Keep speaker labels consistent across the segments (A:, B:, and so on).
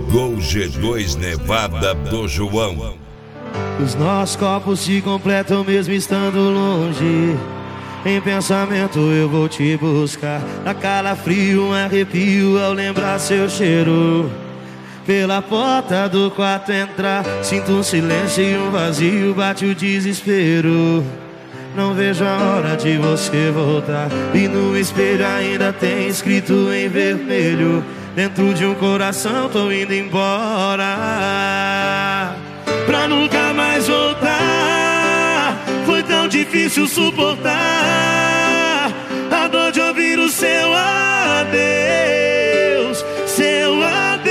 A: Gol G2 Nevada do João.
B: Os nossos corpos se completam mesmo estando longe. Em pensamento eu vou te buscar. Dá calafrio, um arrepio ao lembrar seu cheiro. Pela porta do quarto entrar, sinto um silêncio e um vazio, bate o desespero. Não vejo a hora de você voltar. E no espelho ainda tem escrito em vermelho: dentro de um coração tô indo embora, pra nunca mais voltar. Foi tão difícil suportar a dor de ouvir o seu adeus, seu adeus.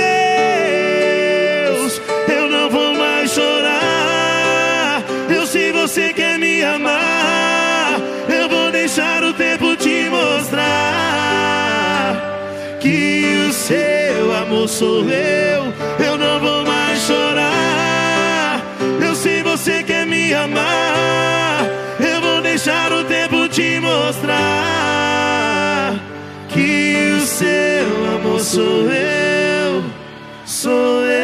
B: Eu não vou mais chorar. Eu sei você quer me amar. Eu vou deixar o tempo te mostrar que o seu amor sou eu. Eu não vou mais chorar. Eu sei você quer me amar. Eu vou deixar o tempo te mostrar que o seu amor sou eu, sou eu.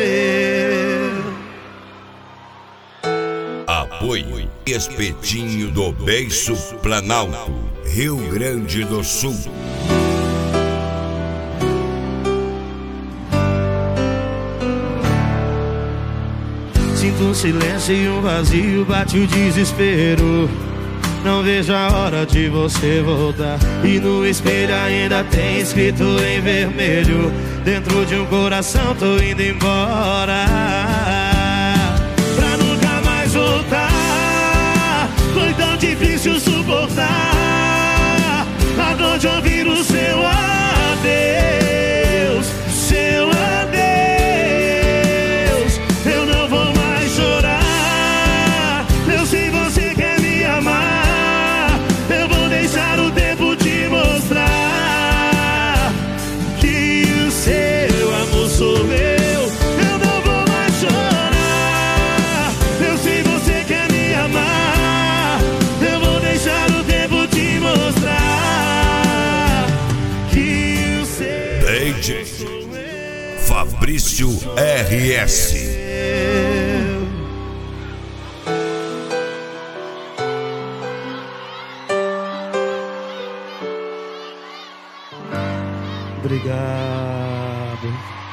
A: Apoio Espetinho do Beiço, Planalto, Rio Grande do Sul.
B: Sinto um silêncio e um vazio, bate o desespero. Não vejo a hora de você voltar. E no espelho ainda tem escrito em vermelho: dentro de um coração tô indo embora, pra nunca mais voltar. Foi tão difícil suportar a dor de ouvir o seu adeus, seu adeus. Eu não vou mais chorar. Eu sei você quer me amar. Eu vou deixar o tempo te mostrar que o seu amor sou eu. Eu não vou mais chorar. Eu sei você quer me amar. Eu vou deixar o tempo te mostrar que o seu
A: DJ Fabrício RS.
B: Obrigado.